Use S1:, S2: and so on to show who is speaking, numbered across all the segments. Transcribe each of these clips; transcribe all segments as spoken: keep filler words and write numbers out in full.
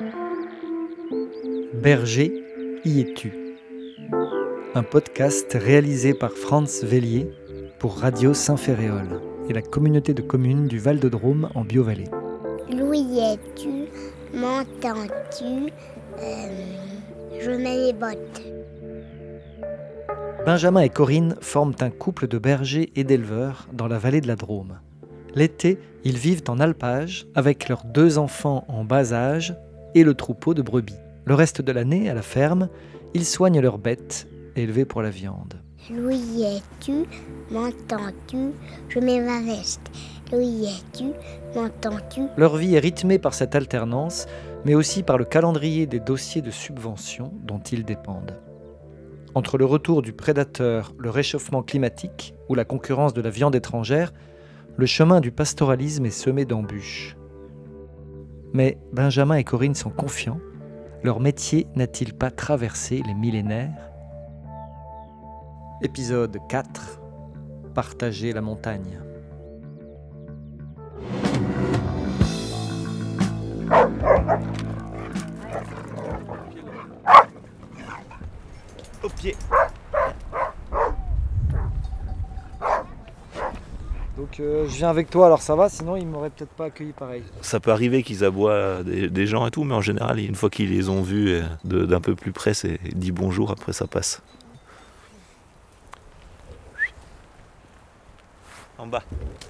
S1: Berger, y es-tu ? Un podcast réalisé par Franz Vellier pour Radio Saint-Ferréol et la communauté de communes du Val-de-Drôme en Biovallée.
S2: Louis, y es-tu ? M'entends-tu ? Euh, je mets les bottes.
S1: Benjamin et Corinne forment un couple de bergers et d'éleveurs dans la vallée de la Drôme. L'été, ils vivent en alpage avec leurs deux enfants en bas âge et le troupeau de brebis. Le reste de l'année, à la ferme, ils soignent leurs bêtes élevées pour la viande.
S2: Louis, y es-tu ? M'entends-tu ? Je mets ma veste. Louis, y es-tu ? M'entends-tu ?
S1: Leur vie est rythmée par cette alternance, mais aussi par le calendrier des dossiers de subvention dont ils dépendent. Entre le retour du prédateur, le réchauffement climatique ou la concurrence de la viande étrangère, le chemin du pastoralisme est semé d'embûches. Mais Benjamin et Corinne sont confiants. Leur métier n'a-t-il pas traversé les millénaires ? Épisode quatre. Partager la montagne.
S3: Au pied.
S1: Donc euh, je viens avec toi, alors ça va, sinon ils m'auraient peut-être pas accueilli pareil.
S3: Ça peut arriver qu'ils aboient des, des gens et tout, mais en général, une fois qu'ils les ont vus de, d'un peu plus près, c'est dit bonjour, après ça passe. En bas.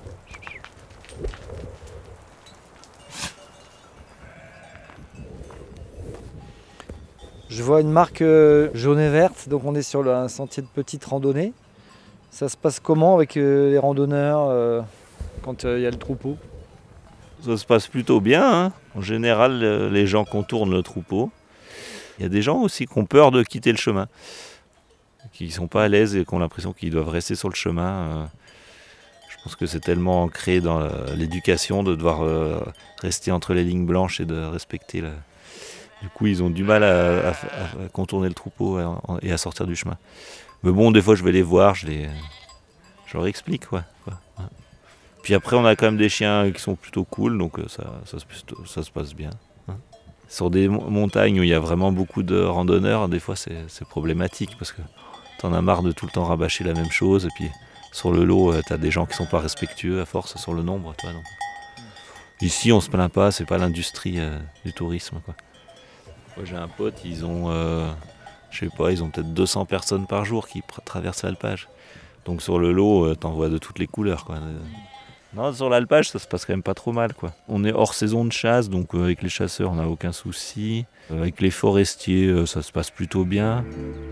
S1: Je vois une marque euh, jaune et verte, donc on est sur le, un sentier de petite randonnée. Ça se passe comment avec euh, les randonneurs euh, quand il euh, y a le troupeau ?
S3: Ça se passe plutôt bien, hein. En général, les gens contournent le troupeau. Il y a des gens aussi qui ont peur de quitter le chemin, qui ne sont pas à l'aise et qui ont l'impression qu'ils doivent rester sur le chemin. Je pense que c'est tellement ancré dans l'éducation de devoir rester entre les lignes blanches et de respecter la... Du coup, ils ont du mal à, à, à contourner le troupeau et à sortir du chemin. Mais bon, des fois, je vais les voir, je, les, je leur explique, quoi. quoi. Puis après, on a quand même des chiens qui sont plutôt cool, donc ça, ça, ça, ça se passe bien. Hein. Sur des montagnes où il y a vraiment beaucoup de randonneurs, des fois, c'est, c'est problématique, parce que t'en as marre de tout le temps rabâcher la même chose, et puis sur le lot, t'as des gens qui sont pas respectueux à force sur le nombre, toi. Donc. Ici, on se plaint pas, c'est pas l'industrie euh, du tourisme, quoi. Moi, j'ai un pote, ils ont, euh, je sais pas, ils ont peut-être deux cents personnes par jour qui pr- traversent l'alpage. Donc sur le lot, euh, t'en vois de toutes les couleurs, quoi. Non, sur l'alpage, ça se passe quand même pas trop mal, quoi. On est hors saison de chasse, donc euh, avec les chasseurs, on n'a aucun souci. Euh, avec les forestiers, euh, ça se passe plutôt bien.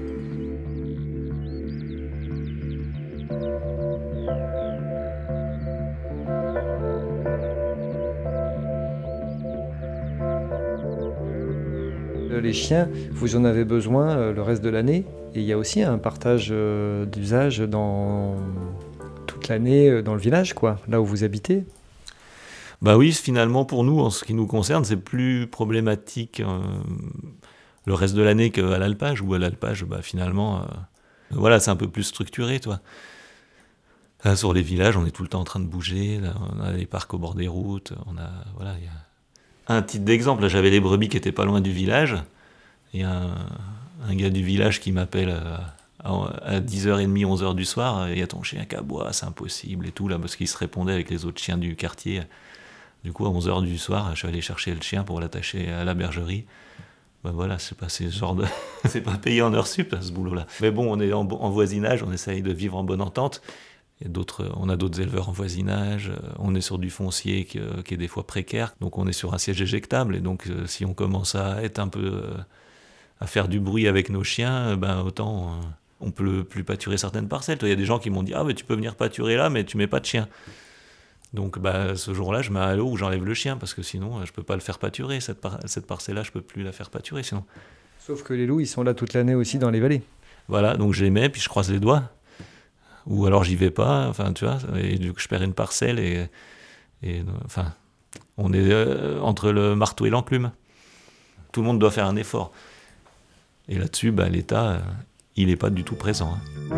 S1: Les chiens, vous en avez besoin euh, le reste de l'année. Et il y a aussi un partage euh, d'usage dans toute l'année euh, dans le village, quoi, là où vous habitez.
S3: Bah oui, finalement, pour nous, en ce qui nous concerne, c'est plus problématique euh, le reste de l'année qu'à l'alpage, où à l'alpage, bah, finalement, euh, voilà, c'est un peu plus structuré, toi. Là, sur les villages, on est tout le temps en train de bouger, là, on a les parcs au bord des routes, on a, voilà, il y a... Un titre d'exemple, là, j'avais les brebis qui étaient pas loin du village, et un, un gars du village qui m'appelle à, à dix heures trente, onze heures du soir, il y a ton chien qui aboie, c'est impossible et tout, là, parce qu'il se répondait avec les autres chiens du quartier. Du coup, à onze heures du soir, je suis allé chercher le chien pour l'attacher à la bergerie. Ben voilà, c'est pas ce genre de... c'est pas payé en heures sup, ce boulot-là. Mais bon, on est en, en voisinage, on essaye de vivre en bonne entente. Et d'autres, on a d'autres éleveurs en voisinage, on est sur du foncier qui, qui est des fois précaire, donc on est sur un siège éjectable, et donc si on commence à être un peu... à faire du bruit avec nos chiens, ben autant on peut plus pâturer certaines parcelles. Il y a des gens qui m'ont dit « Ah, mais tu peux venir pâturer là, mais tu mets pas de chien ». Donc bah, ce jour-là, je mets un lot où j'enlève le chien, parce que sinon, je peux pas le faire pâturer. Cette, par- cette parcelle-là, je peux plus la faire pâturer sinon.
S1: Sauf que les loups, ils sont là toute l'année aussi dans les vallées.
S3: Voilà, donc je les mets, puis je croise les doigts. Ou alors j'y vais pas, enfin tu vois, et du coup je perds une parcelle, et, et enfin, on est euh, entre le marteau et l'enclume. Tout le monde doit faire un effort. Et là-dessus, bah, l'État, euh, il n'est pas du tout présent. Hein.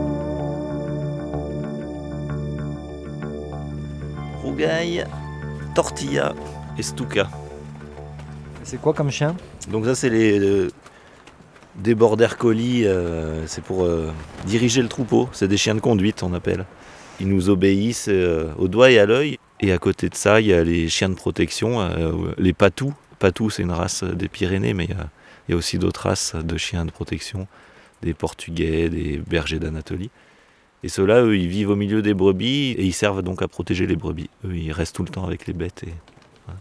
S3: Rougaille. Tortilla et Stuka.
S1: C'est quoi comme chien?
S3: Donc ça c'est les euh, des border collie, euh, c'est pour euh, diriger le troupeau, c'est des chiens de conduite on appelle. Ils nous obéissent euh, au doigt et à l'œil. Et à côté de ça, il y a les chiens de protection, euh, les patous. Patous, c'est une race des Pyrénées, mais il y a, il y a aussi d'autres races de chiens de protection, des Portugais, des bergers d'Anatolie. Et ceux-là, eux, ils vivent au milieu des brebis et ils servent donc à protéger les brebis. Eux, ils restent tout le temps avec les bêtes. Et... voilà.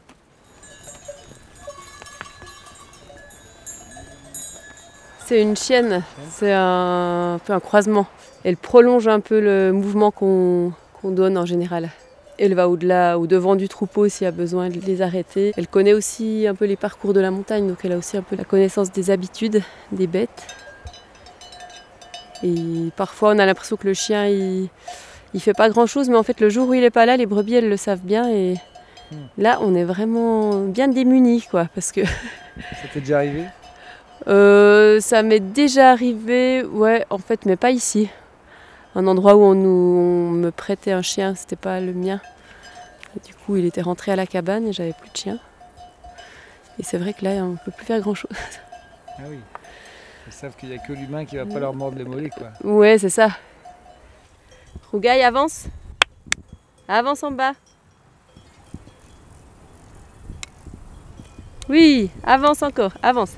S4: C'est une chienne, c'est un, un peu un croisement. Elle prolonge un peu le mouvement qu'on, qu'on donne en général. Elle va au-delà, au devant du troupeau s'il y a besoin de les arrêter. Elle connaît aussi un peu les parcours de la montagne, donc elle a aussi un peu la connaissance des habitudes des bêtes. Et parfois on a l'impression que le chien il, il fait pas grand-chose, mais en fait le jour où il est pas là, les brebis elles le savent bien et là on est vraiment bien démunis quoi, parce que.
S1: Ça t'est déjà arrivé?
S4: euh, Ça m'est déjà arrivé, ouais, en fait, mais pas ici. Un endroit où on, nous, on me prêtait un chien, c'était pas le mien. Et du coup, il était rentré à la cabane et j'avais plus de chien. Et c'est vrai que là, on peut plus faire grand-chose.
S1: Ah oui. Ils savent qu'il n'y a que l'humain qui va pas leur mordre les mollets, quoi.
S4: Ouais, c'est ça. Rougaille, avance. Avance en bas. Oui, avance encore, avance.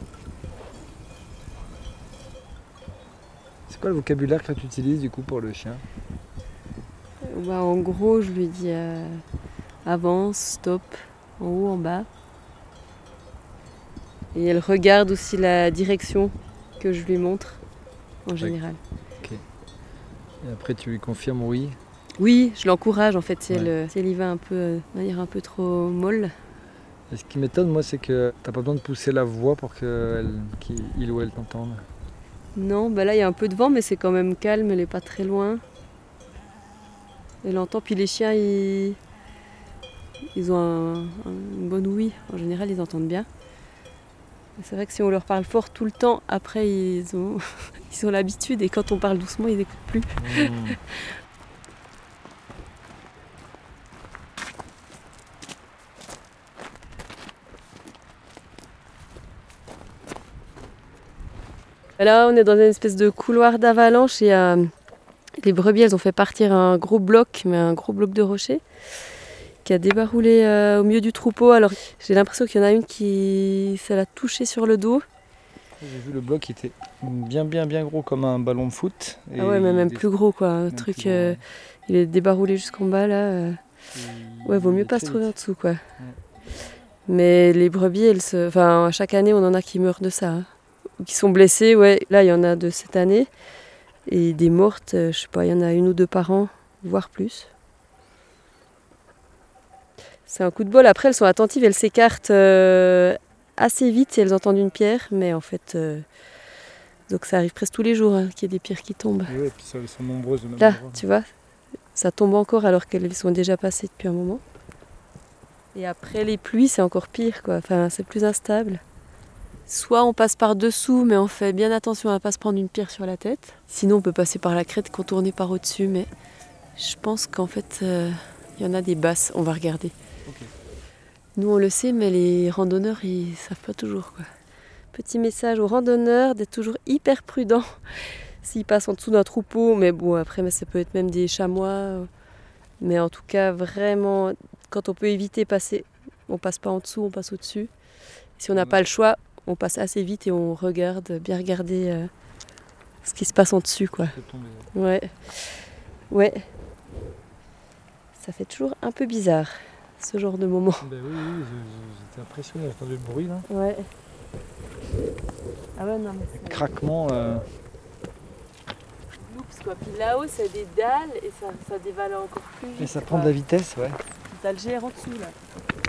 S1: C'est quoi le vocabulaire que tu utilises du coup pour le chien?
S4: Bah, en gros, je lui dis euh, avance, stop, en haut, en bas. Et elle regarde aussi la direction que je lui montre, en général.
S1: Ok. Et après, tu lui confirmes oui?
S4: Oui, je l'encourage en fait, si,
S1: Ouais.
S4: elle, si elle y va un peu, euh, de manière un peu trop molle.
S1: Et ce qui m'étonne, moi, c'est que t'as pas besoin de pousser la voix pour qu'il qu'il ou elle t'entende.
S4: Non, bah là il y a un peu de vent, mais c'est quand même calme, elle est pas très loin. Elle entend, puis les chiens, ils, ils ont un, un, une bonne ouïe. En général, ils entendent bien. Et c'est vrai que si on leur parle fort tout le temps, après ils ont, ils ont l'habitude, et quand on parle doucement, ils n'écoutent plus.
S1: Mmh.
S4: Là, on est dans une espèce de couloir d'avalanche et euh, les brebis, elles ont fait partir un gros bloc, mais un gros bloc de rocher, qui a débaroulé euh, au milieu du troupeau. Alors, j'ai l'impression qu'il y en a une qui, ça l'a touché sur le dos.
S1: J'ai vu le bloc qui était bien, bien, bien gros comme un ballon de foot. Et
S4: Ah ouais, mais même
S1: des...
S4: plus gros, quoi. Un truc, gros, euh, ouais. Il est débaroulé jusqu'en bas, là. Euh... Ouais, vaut mieux pas se trouver en dessous, quoi. Ouais. Mais les brebis, elles se... enfin, chaque année, on en a qui meurent de ça. Hein. Qui sont blessés, ouais. Là, il y en a de cette année. Et des mortes, je sais pas, il y en a une ou deux par an, voire plus. C'est un coup de bol. Après, elles sont attentives, elles s'écartent euh, assez vite si elles entendent une pierre. Mais en fait, euh, donc ça arrive presque tous les jours hein, qu'il y ait des pierres qui tombent.
S1: Et ouais, puis ça, elles sont nombreuses. Au même
S4: Là,
S1: endroit.
S4: tu vois, ça tombe encore alors qu'elles sont déjà passées depuis un moment. Et après les pluies, c'est encore pire, quoi. Enfin, c'est plus instable. Soit on passe par dessous, mais on fait bien attention à ne pas se prendre une pierre sur la tête. Sinon, on peut passer par la crête, contourner par au-dessus. Mais je pense qu'en fait, il euh, y en a des basses. On va regarder. Okay. Nous, on le sait, mais les randonneurs, ils ne savent pas toujours, quoi. Petit message aux randonneurs d'être toujours hyper prudents s'ils passent en dessous d'un troupeau. Mais bon, après, mais ça peut être même des chamois. Mais en tout cas, vraiment, quand on peut éviter passer, on passe pas en dessous, on passe au-dessus. Si on n'a pas le choix, on passe assez vite et on regarde, bien regarder euh, ce qui se passe en dessus, quoi. Ouais. Ouais. Ça fait toujours un peu bizarre, ce genre de moment.
S1: Ben oui, oui, j'étais impressionné, j'ai entendu le bruit là.
S4: Ouais. Ah ouais, non, mais c'est...
S1: Craquement. Euh...
S4: Oups, quoi. Puis là-haut, c'est des dalles et ça, ça dévale encore plus vite.
S1: Et ça prend quoi. De la vitesse, ouais.
S4: T'as le G R en dessous, là.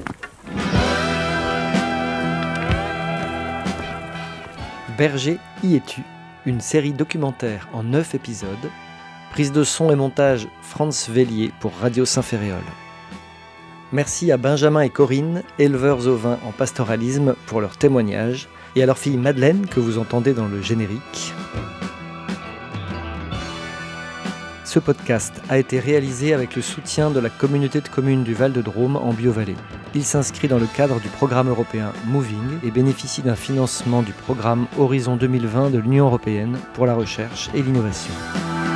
S1: Berger, y es-tu ? Une série documentaire en neuf épisodes. Prise de son et montage Franz Vellier pour Radio Saint-Ferréol. Merci à Benjamin et Corinne, éleveurs ovins en pastoralisme, pour leur témoignage, et à leur fille Madeleine, que vous entendez dans le générique. Ce podcast a été réalisé avec le soutien de la communauté de communes du Val-de-Drôme en Biovallée. Il s'inscrit dans le cadre du programme européen Moving et bénéficie d'un financement du programme Horizon deux mille vingt de l'Union européenne pour la recherche et l'innovation.